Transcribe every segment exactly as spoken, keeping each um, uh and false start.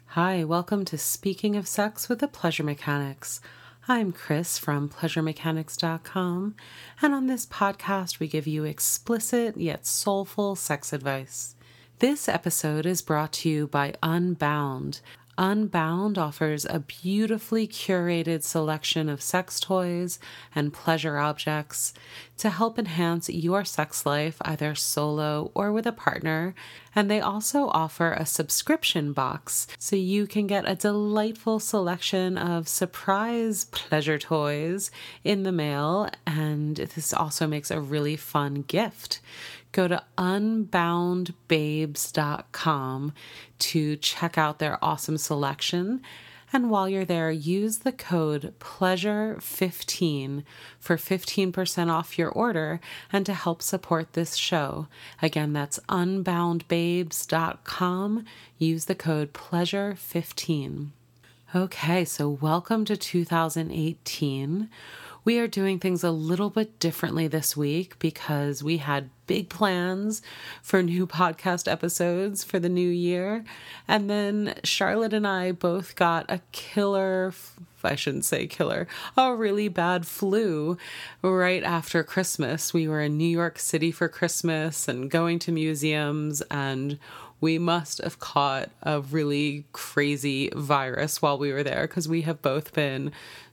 Hi, welcome to Speaking of Sex with the Pleasure Mechanics. I'm Chris from pleasure mechanics dot com, and on this podcast we give you explicit yet soulful sex advice. This episode is brought to you by Unbound. Unbound offers a beautifully curated selection of sex toys and pleasure objects to help enhance your sex life, either solo or with a partner. And they also offer a subscription box so you can get a delightful selection of surprise pleasure toys in the mail. And this also makes a really fun gift. Go to unbound babes dot com to check out their awesome selection. And while you're there, use the code pleasure fifteen for fifteen percent off your order and to help support this show. Again, that's unbound babes dot com. Use the code pleasure fifteen. Okay, so welcome to two thousand eighteen. We are doing things a little bit differently this week because we had big plans for new podcast episodes for the new year. And then Charlotte and I both got a killer, I shouldn't say killer, a really bad flu right after Christmas. We were in New York City for Christmas and going to museums, and we must have caught a really crazy virus while we were there because we have both been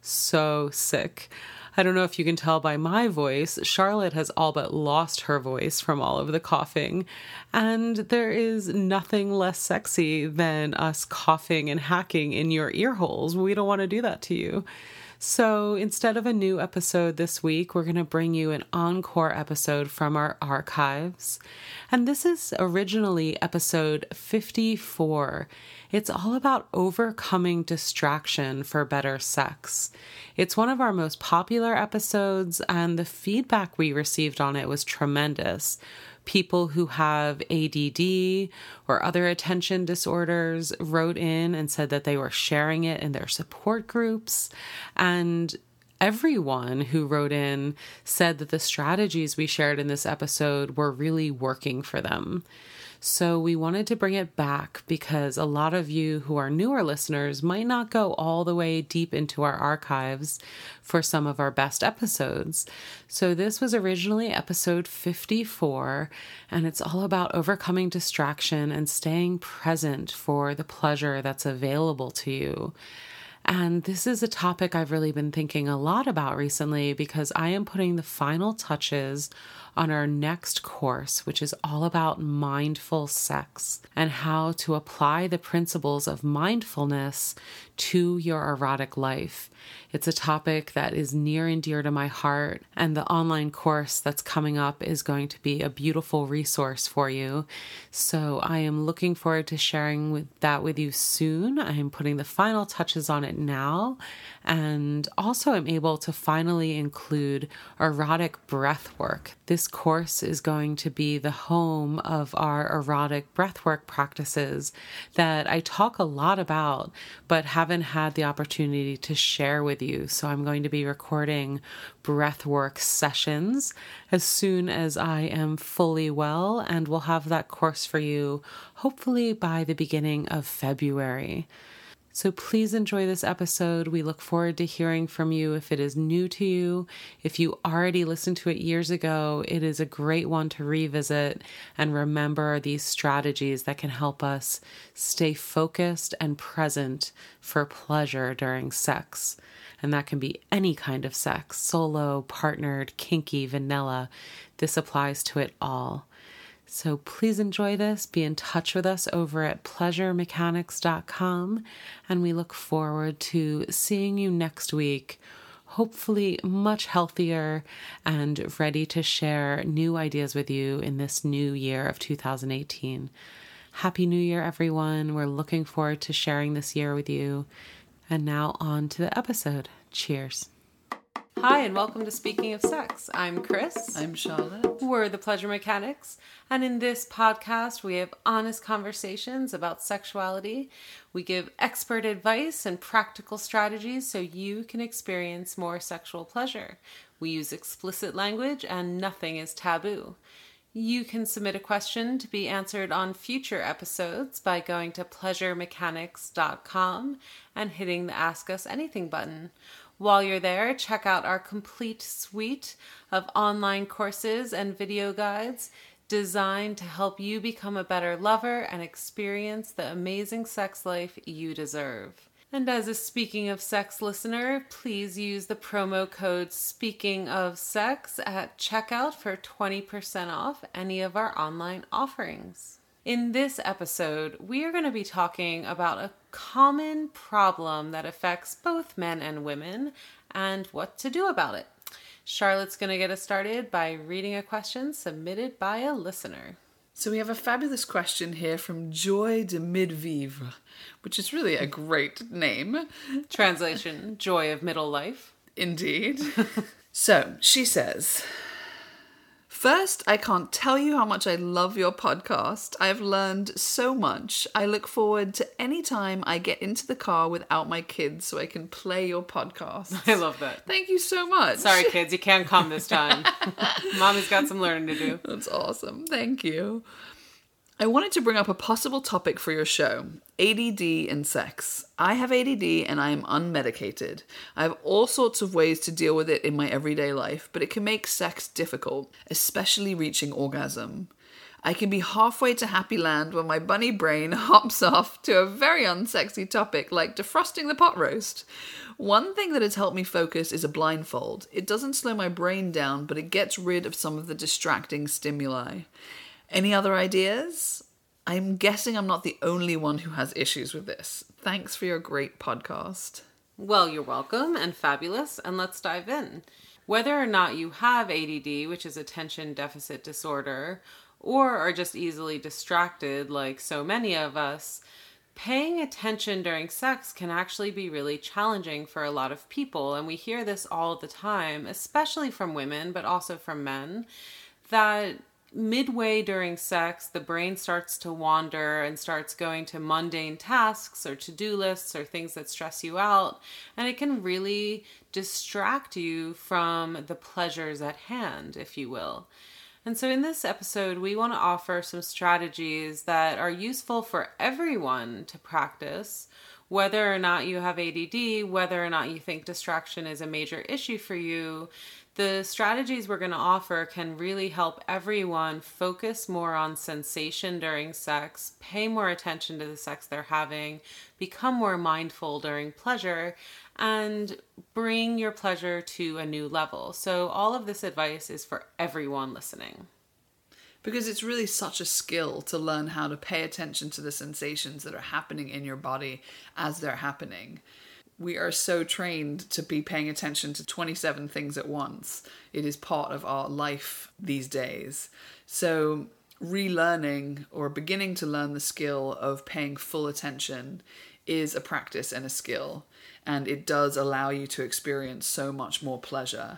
so sick. I don't know if you can tell by my voice, Charlotte has all but lost her voice from all of the coughing, and there is nothing less sexy than us coughing and hacking in your ear holes. We don't want to do that to you. So instead of a new episode this week, we're going to bring you an encore episode from our archives. And this is originally episode fifty-four. It's all about overcoming distraction for better sex. It's one of our most popular episodes, and the feedback we received on it was tremendous. People who have A D D or other attention disorders wrote in and said that they were sharing it in their support groups. And everyone who wrote in said that the strategies we shared in this episode were really working for them. So we wanted to bring it back because a lot of you who are newer listeners might not go all the way deep into our archives for some of our best episodes. So this was originally episode fifty-four, and it's all about overcoming distraction and staying present for the pleasure that's available to you. And this is a topic I've really been thinking a lot about recently because I am putting the final touches on our next course, which is all about mindful sex and how to apply the principles of mindfulness to your erotic life. It's a topic that is near and dear to my heart, and the online course that's coming up is going to be a beautiful resource for you. So I am looking forward to sharing with that with you soon. I am putting the final touches on it now, and also I'm able to finally include erotic breath work. This course is going to be the home of our erotic breathwork practices that I talk a lot about, but haven't had the opportunity to share with you. So I'm going to be recording breathwork sessions as soon as I am fully well, and we'll have that course for you hopefully by the beginning of February. So please enjoy this episode. We look forward to hearing from you if it is new to you. If you already listened to it years ago, it is a great one to revisit and remember these strategies that can help us stay focused and present for pleasure during sex. And that can be any kind of sex, solo, partnered, kinky, vanilla. This applies to it all. So please enjoy this. Be in touch with us over at pleasure mechanics dot com, and we look forward to seeing you next week, hopefully much healthier and ready to share new ideas with you in this new year of two thousand eighteen. Happy New Year, everyone. We're looking forward to sharing this year with you. And now on to the episode. Cheers. Hi, and welcome to Speaking of Sex. I'm Chris. I'm Charlotte. We're the Pleasure Mechanics, and in this podcast, we have honest conversations about sexuality. We give expert advice and practical strategies so you can experience more sexual pleasure. We use explicit language, and nothing is taboo. You can submit a question to be answered on future episodes by going to pleasure mechanics dot com and hitting the Ask Us Anything button. While you're there, check out our complete suite of online courses and video guides designed to help you become a better lover and experience the amazing sex life you deserve. And as a Speaking of Sex listener, please use the promo code Speaking of Sex at checkout for twenty percent off any of our online offerings. In this episode, we are going to be talking about a common problem that affects both men and women and what to do about it. Charlotte's going to get us started by reading a question submitted by a listener. So we have a fabulous question here from Joy de Midvivre, which is really a great name. Translation, Joy of Middle Life. Indeed. So she says, first, I can't tell you how much I love your podcast. I've learned so much. I look forward to any time I get into the car without my kids so I can play your podcast. I love that. Thank you so much. Sorry, kids, you can't come this time. Mommy's got some learning to do. That's awesome. Thank you. I wanted to bring up a possible topic for your show, A D D and sex. I have A D D and I am unmedicated. I have all sorts of ways to deal with it in my everyday life, but it can make sex difficult, especially reaching orgasm. I can be halfway to happy land when my bunny brain hops off to a very unsexy topic like defrosting the pot roast. One thing that has helped me focus is a blindfold. It doesn't slow my brain down, but it gets rid of some of the distracting stimuli. Any other ideas? I'm guessing I'm not the only one who has issues with this. Thanks for your great podcast. Well, you're welcome and fabulous, and let's dive in. Whether or not you have A D D, which is attention deficit disorder, or are just easily distracted like so many of us, paying attention during sex can actually be really challenging for a lot of people, and we hear this all the time, especially from women, but also from men, that midway during sex, the brain starts to wander and starts going to mundane tasks or to-do lists or things that stress you out. And it can really distract you from the pleasures at hand, if you will. And so in this episode, we want to offer some strategies that are useful for everyone to practice, whether or not you have A D D, whether or not you think distraction is a major issue for you. The strategies we're going to offer can really help everyone focus more on sensation during sex, pay more attention to the sex they're having, become more mindful during pleasure, and bring your pleasure to a new level. So all of this advice is for everyone listening. Because it's really such a skill to learn how to pay attention to the sensations that are happening in your body as they're happening. We are so trained to be paying attention to twenty-seven things at once. It is part of our life these days. So relearning or beginning to learn the skill of paying full attention is a practice and a skill. And it does allow you to experience so much more pleasure.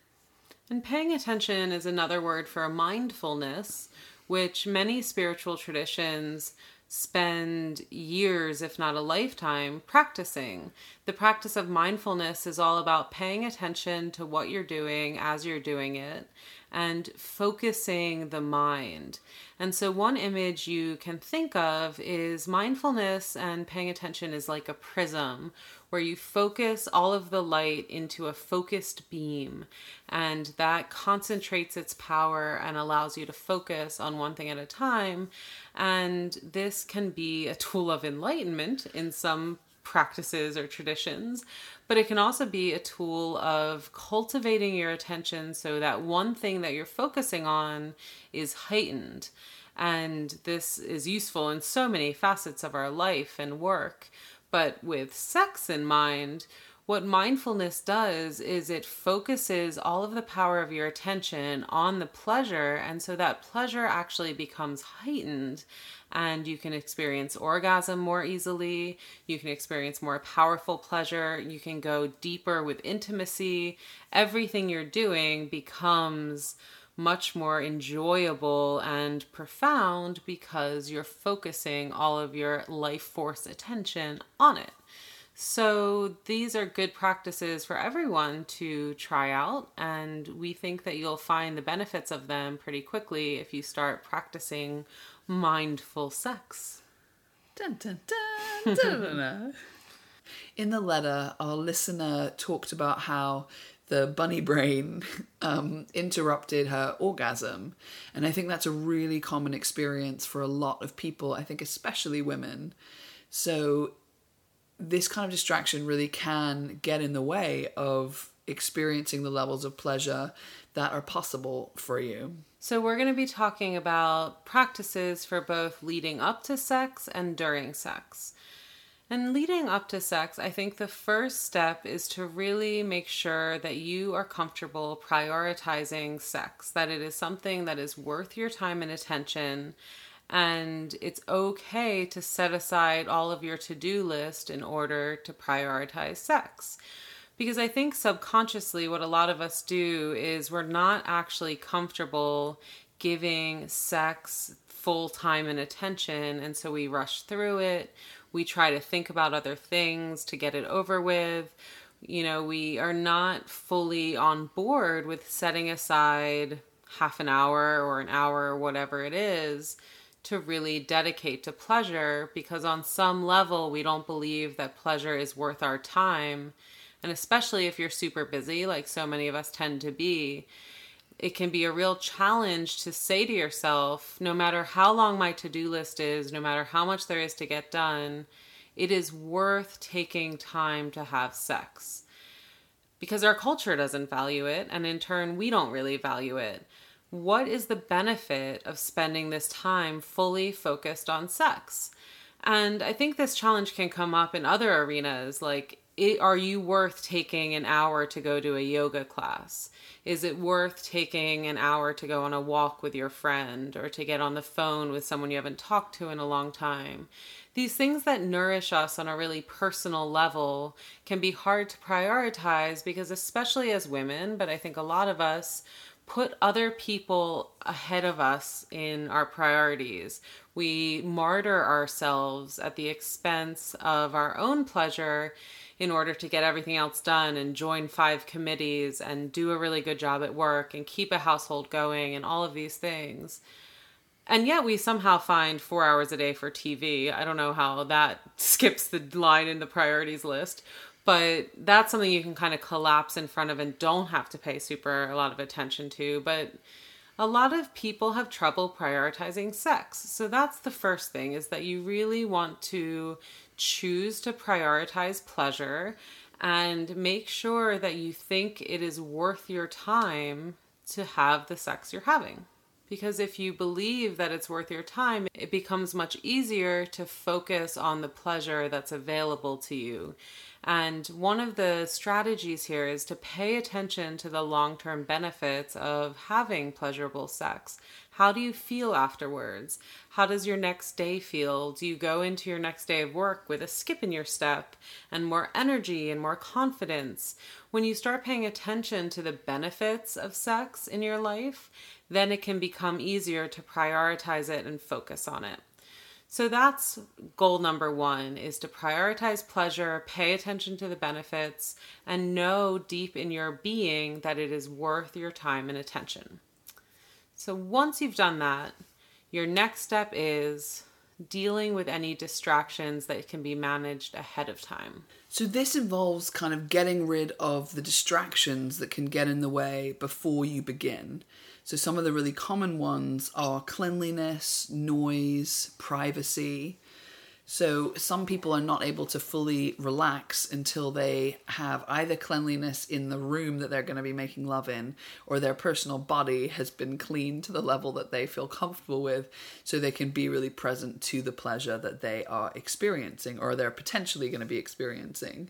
And paying attention is another word for mindfulness, which many spiritual traditions spend years, if not a lifetime, practicing. The practice of mindfulness is all about paying attention to what you're doing as you're doing it and focusing the mind. And so one image you can think of is mindfulness and paying attention is like a prism where you focus all of the light into a focused beam, and that concentrates its power and allows you to focus on one thing at a time. And this can be a tool of enlightenment in some practices or traditions, but it can also be a tool of cultivating your attention so that one thing that you're focusing on is heightened. And this is useful in so many facets of our life and work. But with sex in mind, what mindfulness does is it focuses all of the power of your attention on the pleasure, and so that pleasure actually becomes heightened, and you can experience orgasm more easily, you can experience more powerful pleasure, you can go deeper with intimacy. Everything you're doing becomes much more enjoyable and profound because you're focusing all of your life force attention on it. So these are good practices for everyone to try out, and we think that you'll find the benefits of them pretty quickly if you start practicing mindful sex. Dun, dun, dun, dun, dun, dun. In the letter, our listener talked about how the bunny brain um, interrupted her orgasm. And I think that's a really common experience for a lot of people, I think especially women. So this kind of distraction really can get in the way of experiencing the levels of pleasure that are possible for you. So we're going to be talking about practices for both leading up to sex and during sex. And leading up to sex, I think the first step is to really make sure that you are comfortable prioritizing sex, that it is something that is worth your time and attention, and it's okay to set aside all of your to-do list in order to prioritize sex. Because I think subconsciously what a lot of us do is we're not actually comfortable giving sex full time and attention, and so we rush through it. We try to think about other things to get it over with. You know, we are not fully on board with setting aside half an hour or an hour or whatever it is to really dedicate to pleasure, because on some level we don't believe that pleasure is worth our time. And especially if you're super busy, like so many of us tend to be, it can be a real challenge to say to yourself, no matter how long my to-do list is, no matter how much there is to get done, it is worth taking time to have sex. Because our culture doesn't value it, and in turn, we don't really value it. What is the benefit of spending this time fully focused on sex? And I think this challenge can come up in other arenas, like, It, are you worth taking an hour to go to a yoga class? Is it worth taking an hour to go on a walk with your friend or to get on the phone with someone you haven't talked to in a long time? These things that nourish us on a really personal level can be hard to prioritize because, especially as women, but I think a lot of us put other people ahead of us in our priorities. We martyr ourselves at the expense of our own pleasure in order to get everything else done and join five committees and do a really good job at work and keep a household going and all of these things. And yet we somehow find four hours a day for T V. I don't know how that skips the line in the priorities list, but that's something you can kind of collapse in front of and don't have to pay super a lot of attention to. But a lot of people have trouble prioritizing sex. So that's the first thing, is that you really want to choose to prioritize pleasure and make sure that you think it is worth your time to have the sex you're having. Because if you believe that it's worth your time, it becomes much easier to focus on the pleasure that's available to you. And one of the strategies here is to pay attention to the long-term benefits of having pleasurable sex. How do you feel afterwards? How does your next day feel? Do you go into your next day of work with a skip in your step and more energy and more confidence? When you start paying attention to the benefits of sex in your life, then it can become easier to prioritize it and focus on it. So that's goal number one, is to prioritize pleasure, pay attention to the benefits, and know deep in your being that it is worth your time and attention. So once you've done that, your next step is dealing with any distractions that can be managed ahead of time. So this involves kind of getting rid of the distractions that can get in the way before you begin. So some of the really common ones are cleanliness, noise, privacy. So some people are not able to fully relax until they have either cleanliness in the room that they're going to be making love in, or their personal body has been cleaned to the level that they feel comfortable with, so they can be really present to the pleasure that they are experiencing or they're potentially going to be experiencing.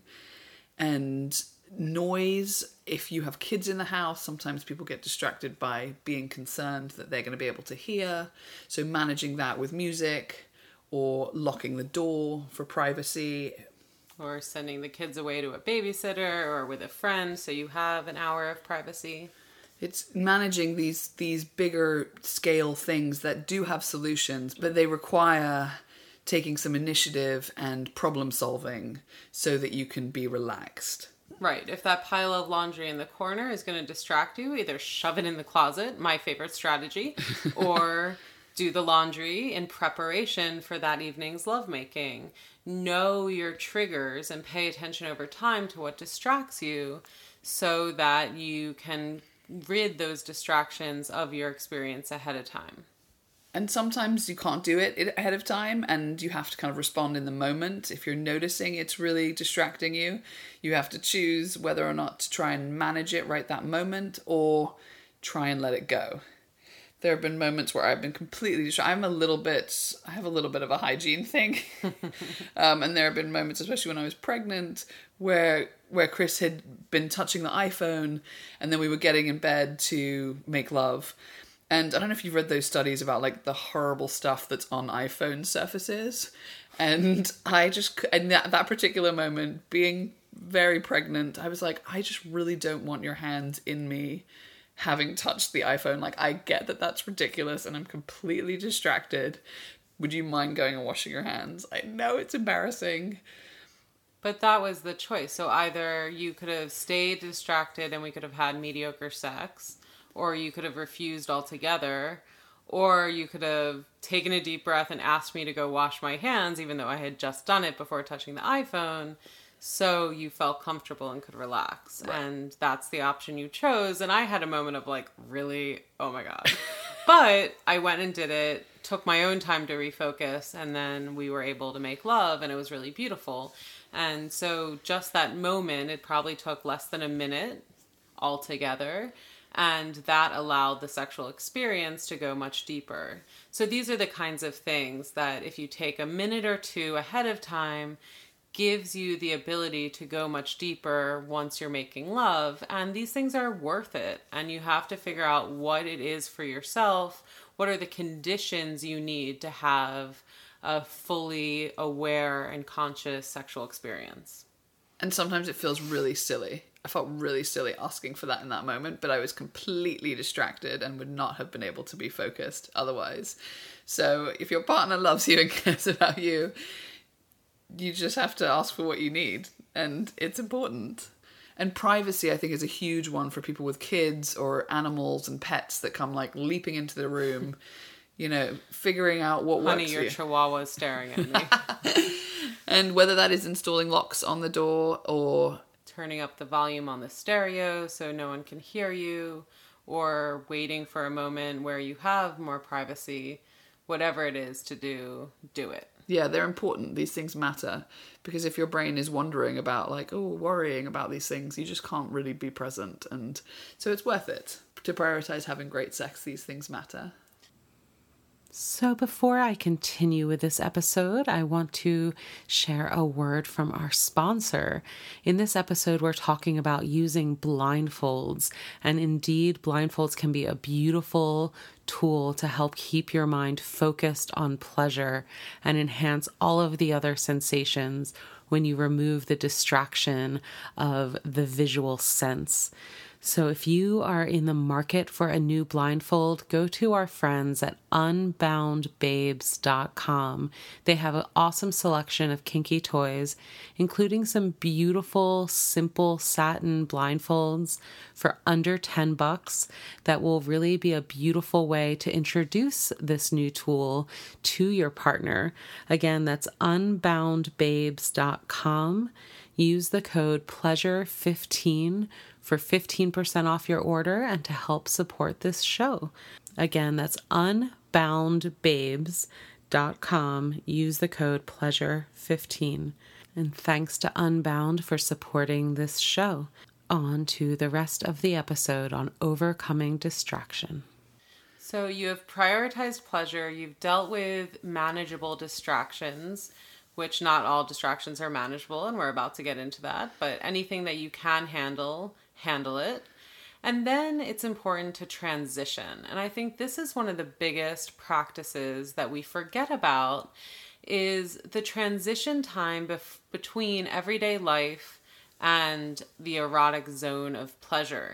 And noise, if you have kids in the house, sometimes people get distracted by being concerned that they're going to be able to hear. So managing that with music, or locking the door for privacy. Or sending the kids away to a babysitter or with a friend so you have an hour of privacy. It's managing these these bigger scale things that do have solutions, but they require taking some initiative and problem solving so that you can be relaxed. Right. If that pile of laundry in the corner is going to distract you, either shove it in the closet, my favorite strategy, or do the laundry in preparation for that evening's lovemaking. Know your triggers and pay attention over time to what distracts you so that you can rid those distractions of your experience ahead of time. And sometimes you can't do it ahead of time and you have to kind of respond in the moment. If you're noticing it's really distracting you, you have to choose whether or not to try and manage it right that moment or try and let it go. There have been moments where I've been completely distracted. I'm a little bit, I have a little bit of a hygiene thing. um, and there have been moments, especially when I was pregnant, where where Chris had been touching the iPhone and then we were getting in bed to make love. And I don't know if you've read those studies about like the horrible stuff that's on iPhone surfaces. And I just, in that, that particular moment, being very pregnant, I was like, I just really don't want your hands in me having touched the iPhone. Like, I get that that's ridiculous and I'm completely distracted. Would you mind going and washing your hands? I know it's embarrassing. But that was the choice. So either you could have stayed distracted and we could have had mediocre sex, or you could have refused altogether, or you could have taken a deep breath and asked me to go wash my hands, even though I had just done it before touching the iPhone, so you felt comfortable and could relax. Right. And that's the option you chose. And I had a moment of like, really? Oh my God. But I went and did it, took my own time to refocus, and then we were able to make love, and it was really beautiful. And so just that moment, it probably took less than a minute altogether. And that allowed the sexual experience to go much deeper. So these are the kinds of things that if you take a minute or two ahead of time, gives you the ability to go much deeper once you're making love. And these things are worth it. And you have to figure out what it is for yourself. What are the conditions you need to have a fully aware and conscious sexual experience? And sometimes it feels really silly. I felt really silly asking for that in that moment, but I was completely distracted and would not have been able to be focused otherwise. So if your partner loves you and cares about you, you just have to ask for what you need, and it's important. And privacy, I think, is a huge one for people with kids or animals and pets that come like leaping into the room, you know, figuring out what Honey, works your for you. chihuahua's staring at me. And whether that is installing locks on the door or turning up the volume on the stereo so no one can hear you, or waiting for a moment where you have more privacy, whatever it is to do, do it. Yeah, they're important. These things matter. Because if your brain is wondering about like, oh, worrying about these things, you just can't really be present. And so it's worth it to prioritize having great sex. These things matter. So before I continue with this episode, I want to share a word from our sponsor. In this episode, we're talking about using blindfolds. And indeed, blindfolds can be a beautiful tool to help keep your mind focused on pleasure and enhance all of the other sensations when you remove the distraction of the visual sense. So if you are in the market for a new blindfold, go to our friends at unbound babes dot com. They have an awesome selection of kinky toys, including some beautiful, simple satin blindfolds for under ten bucks that will really be a beautiful way to introduce this new tool to your partner. Again, that's unbound babes dot com. Use the code pleasure fifteen for fifteen percent off your order and to help support this show. Again, that's unbound babes dot com. Use the code pleasure fifteen. And thanks to Unbound for supporting this show. On to the rest of the episode on overcoming distraction. So you have prioritized pleasure. You've dealt with manageable distractions, which not all distractions are manageable, and we're about to get into that. But anything that you can handle, handle it. And then it's important to transition. And I think this is one of the biggest practices that we forget about, is the transition time bef- between everyday life and the erotic zone of pleasure.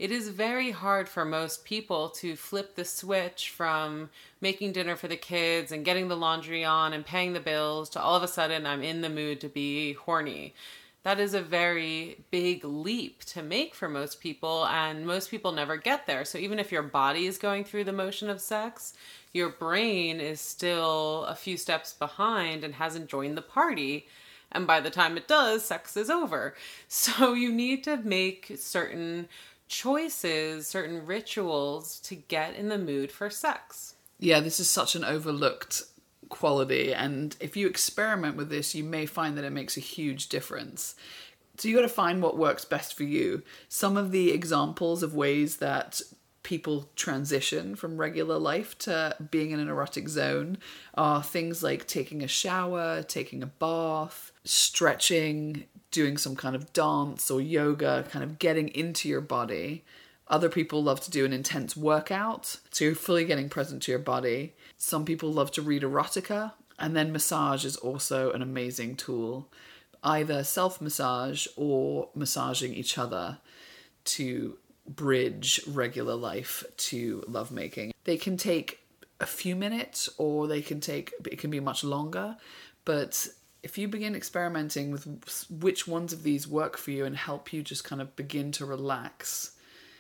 it is very hard for most people to flip the switch from making dinner for the kids and getting the laundry on and paying the bills to all of a sudden I'm in the mood to be horny. That is a very big leap to make for most people, and most people never get there. So even if your body is going through the motion of sex, your brain is still a few steps behind and hasn't joined the party. And by the time it does, sex is over. So you need to make certain choices, certain rituals to get in the mood for sex. Yeah, this is such an overlooked quality. And if you experiment with this, you may find that it makes a huge difference. So you got to find what works best for you. Some of the examples of ways that people transition from regular life to being in an erotic zone are things like taking a shower, taking a bath, stretching, doing some kind of dance or yoga, kind of getting into your body. Other people love to do an intense workout, so you're fully getting present to your body. Some people love to read erotica, and then massage is also an amazing tool. Either self-massage or massaging each other to bridge regular life to lovemaking. They can take a few minutes, or they can take, it can be much longer, but if you begin experimenting with which ones of these work for you and help you just kind of begin to relax,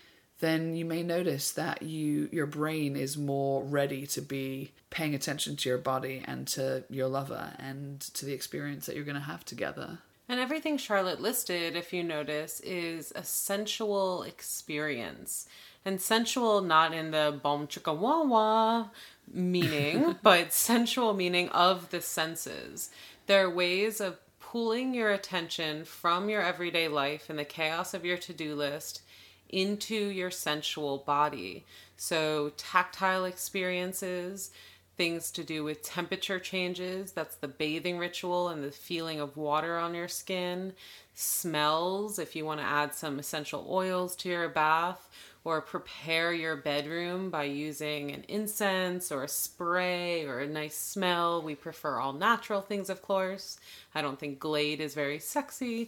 then you may notice that you your brain is more ready to be paying attention to your body and to your lover and to the experience that you're going to have together. And everything Charlotte listed, if you notice, is a sensual experience. And sensual not in the bom chicka wah wah meaning, but sensual meaning of the senses. There are ways of pulling your attention from your everyday life and the chaos of your to-do list into your sensual body. So tactile experiences, things to do with temperature changes, that's the bathing ritual and the feeling of water on your skin. Smells, if you want to add some essential oils to your bath, or prepare your bedroom by using an incense or a spray or a nice smell. We prefer all natural things, of course. I don't think Glade is very sexy,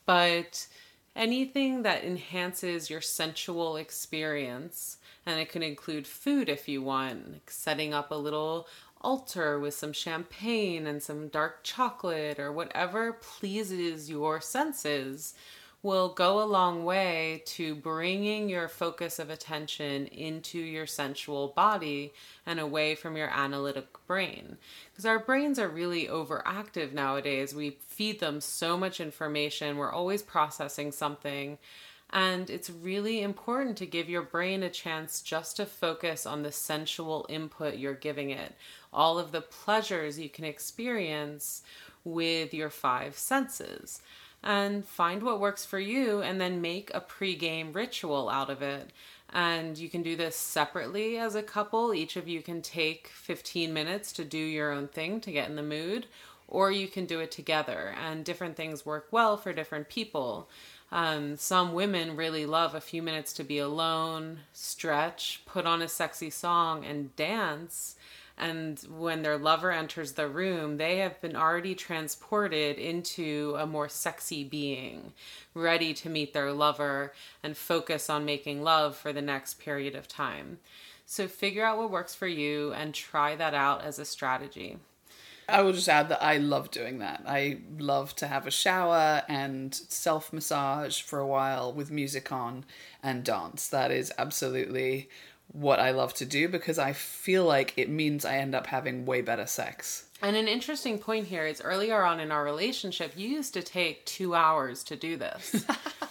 but anything that enhances your sensual experience. And it can include food if you want, like setting up a little altar with some champagne and some dark chocolate or whatever pleases your senses will go a long way to bringing your focus of attention into your sensual body and away from your analytic brain. Because our brains are really overactive nowadays. We feed them so much information. We're always processing something. And it's really important to give your brain a chance just to focus on the sensual input you're giving it. All of the pleasures you can experience with your five senses. And find what works for you and then make a pre-game ritual out of it. And you can do this separately as a couple. Each of you can take fifteen minutes to do your own thing to get in the mood, or you can do it together. And different things work well for different people. Um, some women really love a few minutes to be alone, stretch, put on a sexy song, and dance. And when their lover enters the room, they have been already transported into a more sexy being, ready to meet their lover and focus on making love for the next period of time. So figure out what works for you and try that out as a strategy. I will just add that I love doing that. I love to have a shower and self-massage for a while with music on and dance. That is absolutely what I love to do because I feel like it means I end up having way better sex. And an interesting point here is earlier on in our relationship, you used to take two hours to do this.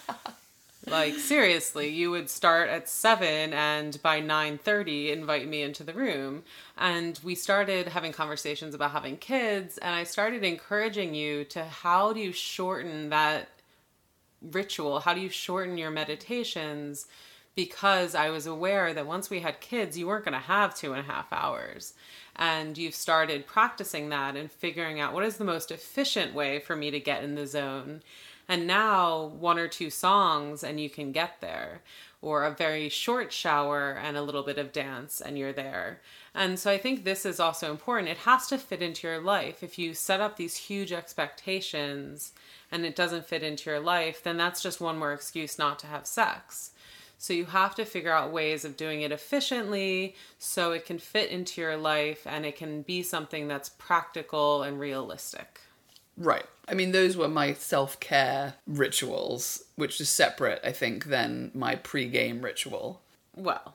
Like, seriously, you would start at seven and by nine thirty invite me into the room. And we started having conversations about having kids, and I started encouraging you to how do you shorten that ritual? How do you shorten your meditations? Because I was aware that once we had kids, you weren't going to have two and a half hours. And you've started practicing that and figuring out what is the most efficient way for me to get in the zone. And now one or two songs and you can get there. Or a very short shower and a little bit of dance and you're there. And so I think this is also important. It has to fit into your life. If you set up these huge expectations and it doesn't fit into your life, then that's just one more excuse not to have sex. So you have to figure out ways of doing it efficiently so it can fit into your life and it can be something that's practical and realistic. Right. I mean, those were my self-care rituals, which is separate, I think, than my pre-game ritual. Well...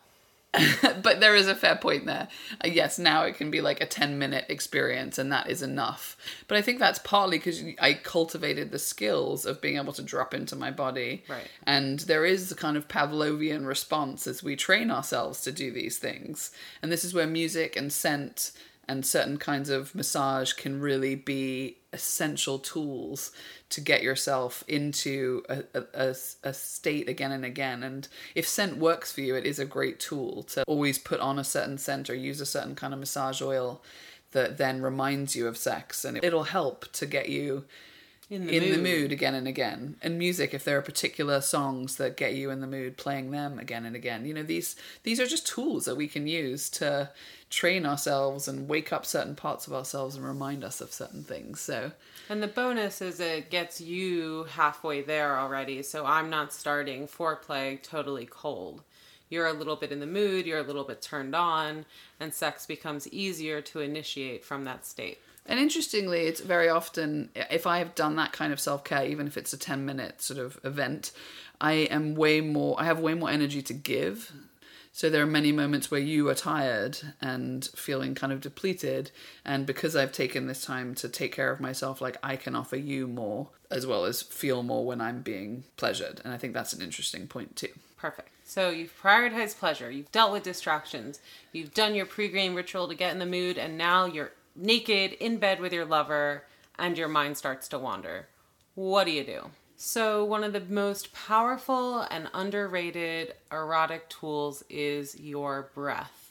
But there is a fair point there. Uh, yes, now it can be like a ten minute experience and that is enough. But I think that's partly because I cultivated the skills of being able to drop into my body. Right. And there is a kind of Pavlovian response as we train ourselves to do these things. And this is where music and scent and certain kinds of massage can really be essential tools to get yourself into a, a, a state again and again. And if scent works for you, it is a great tool to always put on a certain scent or use a certain kind of massage oil that then reminds you of sex. And it'll help to get you in the, in mood. the mood again and again. And music, if there are particular songs that get you in the mood, playing them again and again. You know, these these are just tools that we can use to train ourselves and wake up certain parts of ourselves and remind us of certain things. So, and the bonus is it gets you halfway there already. So I'm not starting foreplay totally cold. You're a little bit in the mood, you're a little bit turned on, and sex becomes easier to initiate from that state. And interestingly, it's very often, if I have done that kind of self-care, even if it's a ten minute sort of event, I am way more, I have way more energy to give. So there are many moments where you are tired and feeling kind of depleted. And because I've taken this time to take care of myself, like I can offer you more as well as feel more when I'm being pleasured. And I think that's an interesting point too. Perfect. So you've prioritized pleasure. You've dealt with distractions. You've done your pre-game ritual to get in the mood. And now you're naked in bed with your lover and your mind starts to wander. What do you do? So one of the most powerful and underrated erotic tools is your breath.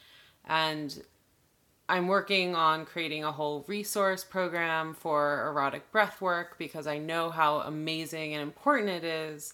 And I'm working on creating a whole resource program for erotic breath work because I know how amazing and important it is.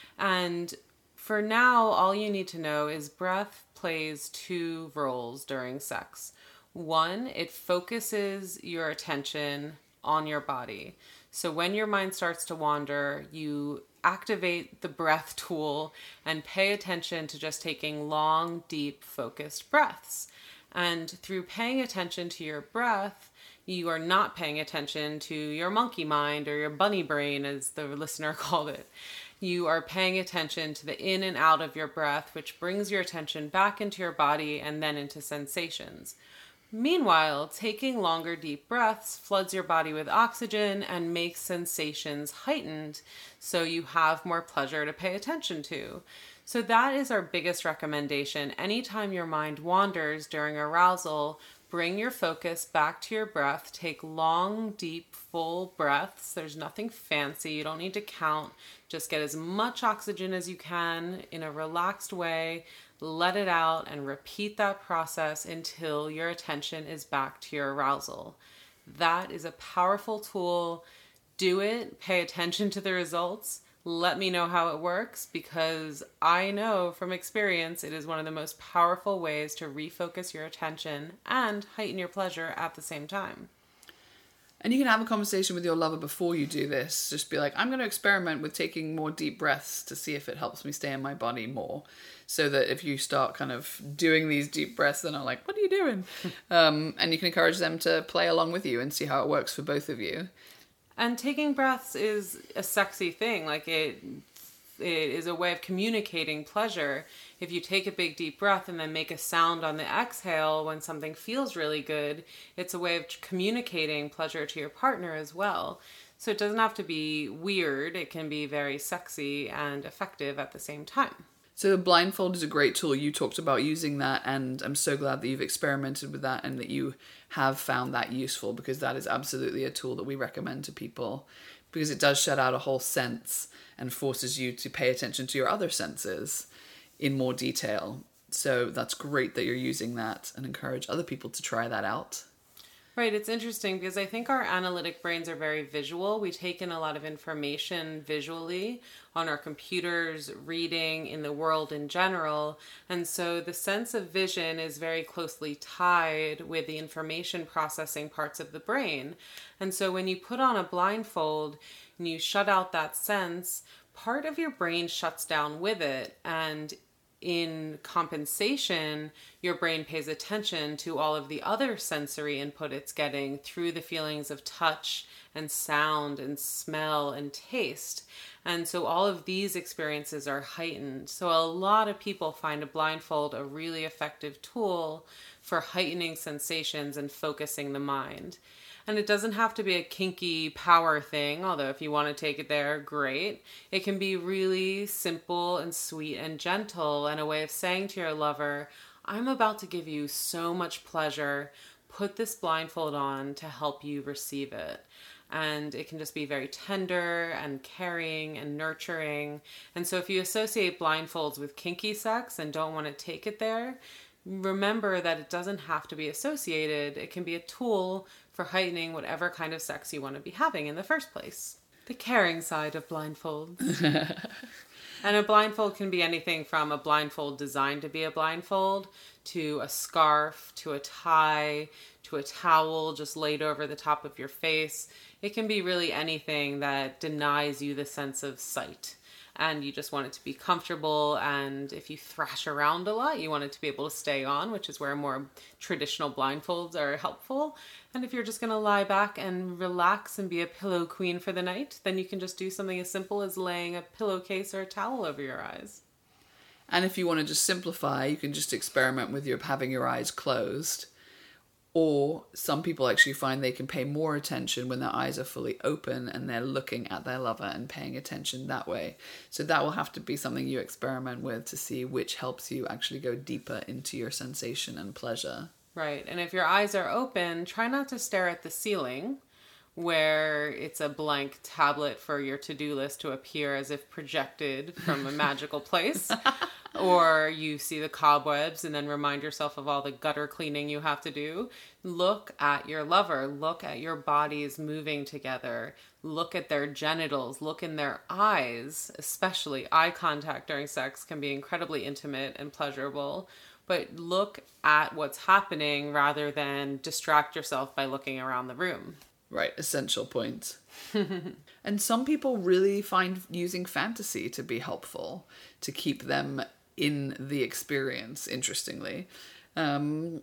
And for now, all you need to know is breath plays two roles during sex. One, it focuses your attention on your body. So when your mind starts to wander, you activate the breath tool and pay attention to just taking long, deep, focused breaths. And through paying attention to your breath, you are not paying attention to your monkey mind or your bunny brain, as the listener called it. You are paying attention to the in and out of your breath, which brings your attention back into your body and then into sensations. Meanwhile, taking longer deep breaths floods your body with oxygen and makes sensations heightened, so you have more pleasure to pay attention to. So that is our biggest recommendation. Anytime your mind wanders during arousal, bring your focus back to your breath. Take long, deep, full breaths. There's nothing fancy. You don't need to count. Just get as much oxygen as you can in a relaxed way. Let it out and repeat that process until your attention is back to your arousal. That is a powerful tool. Do it. Pay attention to the results. Let me know how it works because I know from experience it is one of the most powerful ways to refocus your attention and heighten your pleasure at the same time. And you can have a conversation with your lover before you do this. Just be like, I'm going to experiment with taking more deep breaths to see if it helps me stay in my body more. So that if you start kind of doing these deep breaths, then I'm like, what are you doing? um, and you can encourage them to play along with you and see how it works for both of you. And taking breaths is a sexy thing. Like it, it is a way of communicating pleasure. If you take a big deep breath and then make a sound on the exhale when something feels really good, it's a way of communicating pleasure to your partner as well. So it doesn't have to be weird. It can be very sexy and effective at the same time. So the blindfold is a great tool. You talked about using that, and I'm so glad that you've experimented with that and that you have found that useful, because that is absolutely a tool that we recommend to people, because it does shut out a whole sense and forces you to pay attention to your other senses in more detail. So that's great that you're using that, and encourage other people to try that out. Right, it's interesting because I think our analytic brains are very visual. We take in a lot of information visually on our computers, reading, in the world in general. And so the sense of vision is very closely tied with the information processing parts of the brain. And so when you put on a blindfold and you shut out that sense, part of your brain shuts down with it. And in compensation, your brain pays attention to all of the other sensory input it's getting through the feelings of touch and sound and smell and taste. And so all of these experiences are heightened. So a lot of people find a blindfold a really effective tool for heightening sensations and focusing the mind. And it doesn't have to be a kinky power thing, although if you want to take it there, great. It can be really simple and sweet and gentle, and a way of saying to your lover, I'm about to give you so much pleasure. Put this blindfold on to help you receive it. And it can just be very tender and caring and nurturing. And so if you associate blindfolds with kinky sex and don't want to take it there, remember that it doesn't have to be associated. It can be a tool for heightening whatever kind of sex you want to be having in the first place. The caring side of blindfolds. And a blindfold can be anything from a blindfold designed to be a blindfold to a scarf, to a tie, to a towel just laid over the top of your face. It can be really anything that denies you the sense of sight. And you just want it to be comfortable, and if you thrash around a lot, you want it to be able to stay on, which is where more traditional blindfolds are helpful. And if you're just going to lie back and relax and be a pillow queen for the night, then you can just do something as simple as laying a pillowcase or a towel over your eyes. And if you want to just simplify, you can just experiment with your having your eyes closed. Or some people actually find they can pay more attention when their eyes are fully open and they're looking at their lover and paying attention that way. So that will have to be something you experiment with to see which helps you actually go deeper into your sensation and pleasure. Right. And if your eyes are open, try not to stare at the ceiling where it's a blank tablet for your to-do list to appear as if projected from a magical place. Or you see the cobwebs and then remind yourself of all the gutter cleaning you have to do. Look at your lover. Look at your bodies moving together. Look at their genitals. Look in their eyes. Especially eye contact during sex can be incredibly intimate and pleasurable. But look at what's happening rather than distract yourself by looking around the room. Right, essential point. And some people really find using fantasy to be helpful, to keep them in the experience, interestingly. Um,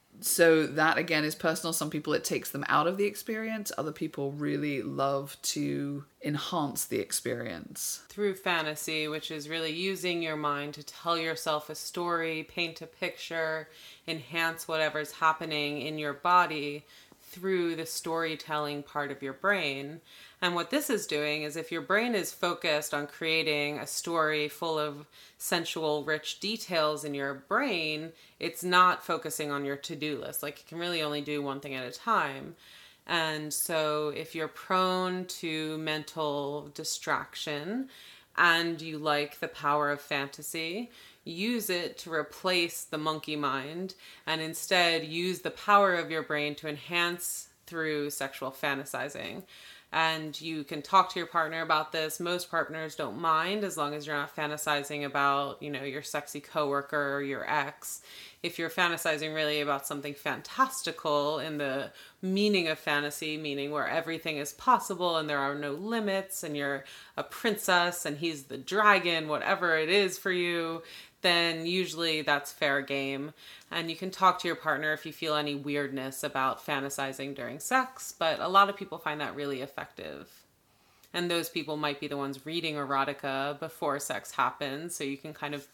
so that, again, is personal. Some people, it takes them out of the experience. Other people really love to enhance the experience. Through fantasy, which is really using your mind to tell yourself a story, paint a picture, enhance whatever's happening in your body through the storytelling part of your brain. And what this is doing is if your brain is focused on creating a story full of sensual, rich details in your brain, it's not focusing on your to-do list. Like, you can really only do one thing at a time. And so if you're prone to mental distraction and you like the power of fantasy, use it to replace the monkey mind and instead use the power of your brain to enhance through sexual fantasizing. And you can talk to your partner about this. Most partners don't mind as long as you're not fantasizing about, you know, your sexy coworker or your ex. If you're fantasizing really about something fantastical in the meaning of fantasy, meaning where everything is possible and there are no limits and you're a princess and he's the dragon, whatever it is for you, then usually that's fair game. And you can talk to your partner if you feel any weirdness about fantasizing during sex, but a lot of people find that really effective. And those people might be the ones reading erotica before sex happens, so you can kind of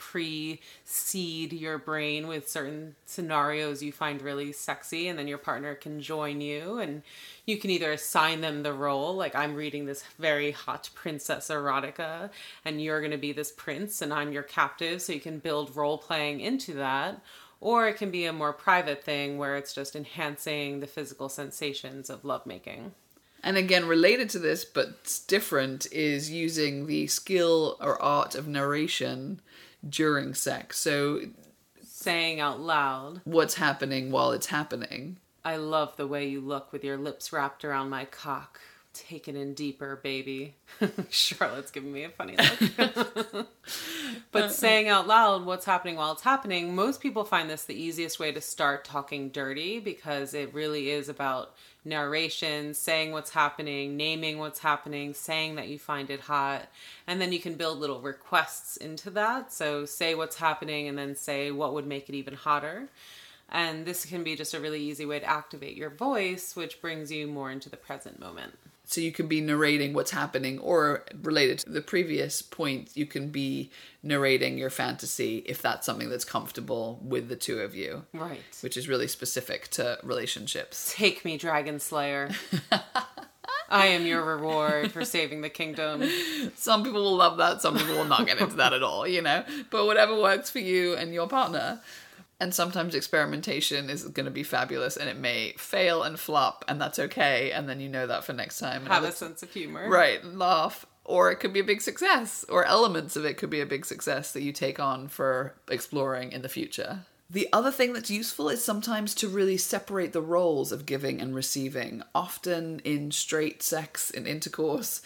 pre-seed your brain with certain scenarios you find really sexy, and then your partner can join you, and you can either assign them the role, like I'm reading this very hot princess erotica, and you're going to be this prince, and I'm your captive, so you can build role-playing into that. Or it can be a more private thing where it's just enhancing the physical sensations of lovemaking. And again, related to this, but different, is using the skill or art of narration during sex. So saying out loud what's happening while it's happening. I love the way you look with your lips wrapped around my cock. Take it in deeper, baby. Charlotte's giving me a funny look. But saying out loud what's happening while it's happening, most people find this the easiest way to start talking dirty, because it really is about narration, saying what's happening, naming what's happening, saying that you find it hot, and then you can build little requests into that. So say what's happening and then say what would make it even hotter. And this can be just a really easy way to activate your voice, which brings you more into the present moment. So you can be narrating what's happening, or related to the previous point, you can be narrating your fantasy if that's something that's comfortable with the two of you. Right. Which is really specific to relationships. Take me, Dragon Slayer. I am your reward for saving the kingdom. Some people will love that. Some people will not get into that at all, you know. But whatever works for you and your partner. And sometimes experimentation is going to be fabulous, and it may fail and flop, and that's okay. And then you know that for next time. And have a sense of humor. Right. Laugh. Or it could be a big success, or elements of it could be a big success that you take on for exploring in the future. The other thing that's useful is sometimes to really separate the roles of giving and receiving. Often in straight sex and intercourse,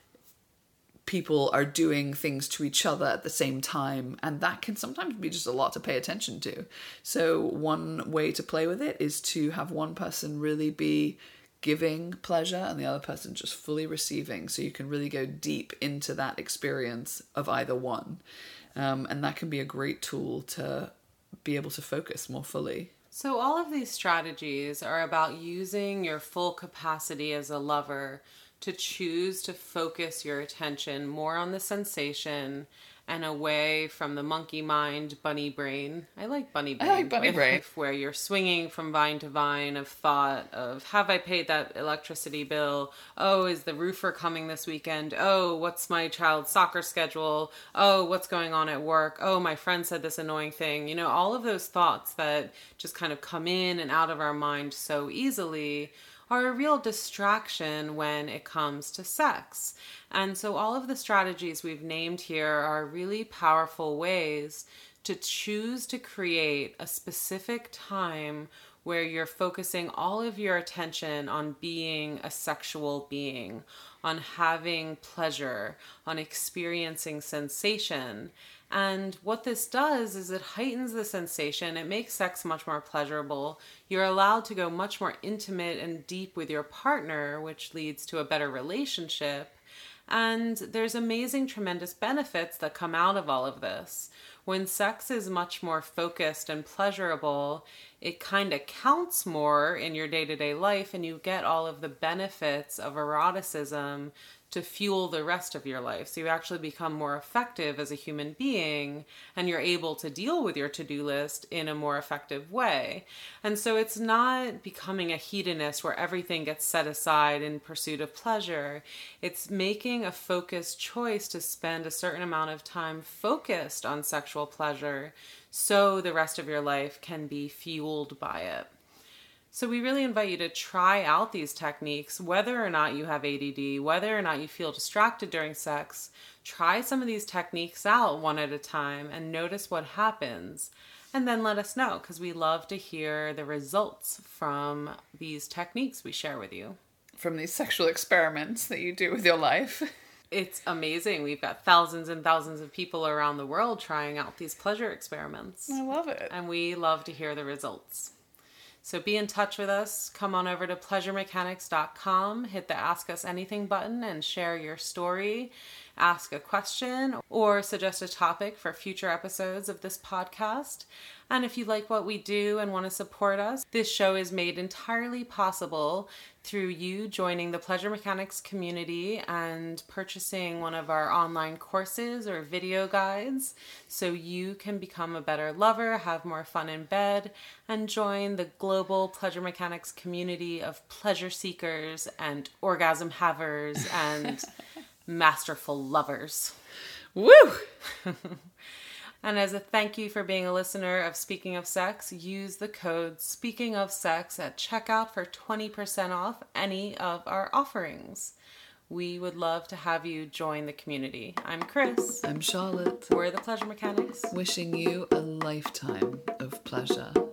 people are doing things to each other at the same time, and that can sometimes be just a lot to pay attention to. So one way to play with it is to have one person really be giving pleasure and the other person just fully receiving, so you can really go deep into that experience of either one. Um, and that can be a great tool to be able to focus more fully. So all of these strategies are about using your full capacity as a lover to choose to focus your attention more on the sensation and away from the monkey mind, bunny brain. I like bunny brain. I like bunny brain. Where you're swinging from vine to vine of thought of, have I paid that electricity bill? Oh, is the roofer coming this weekend? Oh, what's my child's soccer schedule? Oh, what's going on at work? Oh, my friend said this annoying thing. You know, all of those thoughts that just kind of come in and out of our mind so easily are a real distraction when it comes to sex. And so all of the strategies we've named here are really powerful ways to choose to create a specific time where you're focusing all of your attention on being a sexual being, on having pleasure, on experiencing sensation. And what this does is it heightens the sensation. It makes sex much more pleasurable. You're allowed to go much more intimate and deep with your partner, which leads to a better relationship. And there's amazing, tremendous benefits that come out of all of this. When sex is much more focused and pleasurable, it kind of counts more in your day-to-day life, and you get all of the benefits of eroticism to fuel the rest of your life. So you actually become more effective as a human being, and you're able to deal with your to-do list in a more effective way. And so it's not becoming a hedonist where everything gets set aside in pursuit of pleasure. It's making a focused choice to spend a certain amount of time focused on sexual pleasure so the rest of your life can be fueled by it. So we really invite you to try out these techniques, whether or not you have A D D, whether or not you feel distracted during sex. Try some of these techniques out one at a time and notice what happens. And then let us know, because we love to hear the results from these techniques we share with you. From these sexual experiments that you do with your life. It's amazing. We've got thousands and thousands of people around the world trying out these pleasure experiments. I love it. And we love to hear the results. So be in touch with us. Come on over to pleasure mechanics dot com, hit the Ask Us Anything button and share your story, ask a question, or suggest a topic for future episodes of this podcast. And if you like what we do and want to support us, this show is made entirely possible through you joining the Pleasure Mechanics community and purchasing one of our online courses or video guides so you can become a better lover, have more fun in bed, and join the global Pleasure Mechanics community of pleasure seekers and orgasm havers and masterful lovers. Woo! And as a thank you for being a listener of Speaking of Sex, use the code Speaking of Sex at checkout for twenty percent off any of our offerings. We would love to have you join the community. I'm Chris. I'm Charlotte. We're the Pleasure Mechanics. Wishing you a lifetime of pleasure.